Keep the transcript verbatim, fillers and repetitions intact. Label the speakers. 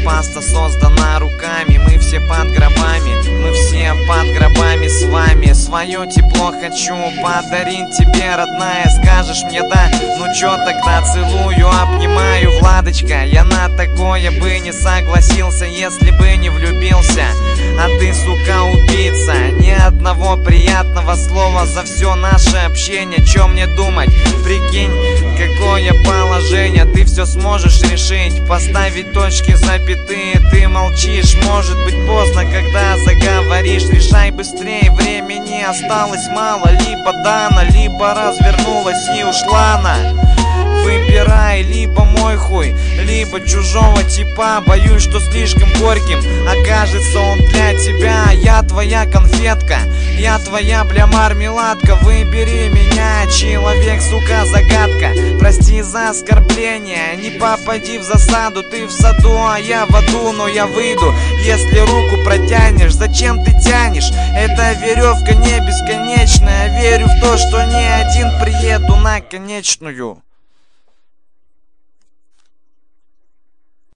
Speaker 1: паста создана руками. Мы все под гробами, мы все под гробами с вами. Свое тепло хочу подарить тебе, родная. Скажешь мне да, ну чё тогда, целую, обнимаю, Владочка. Я на такое бы не согласился, если бы не влюбился. А ты, сука, убийца. Ни одного приятного слова за все наше общение. Чё мне думать? Прикинь, какое положение. Ты все сможешь решить, поставить точки, запятые. Ты молчишь, может быть поздно, когда заговоришь. Решай быстрее, времени осталось мало. Либо Дана, либо развернулась и ушла она. Выбирай, либо мой хуй, либо чужого типа. Боюсь, что слишком горьким окажется он для тебя. Я твоя конфетка, я твоя, бля, мармеладка. Выбери меня, человек, сука, загадка. Прости за оскорбление, не попади в засаду. Ты в саду, а я в аду, но я выйду, если руку протянешь. Зачем ты тянешь? Эта веревка не бесконечная. Верю в то, что не один приеду на конечную.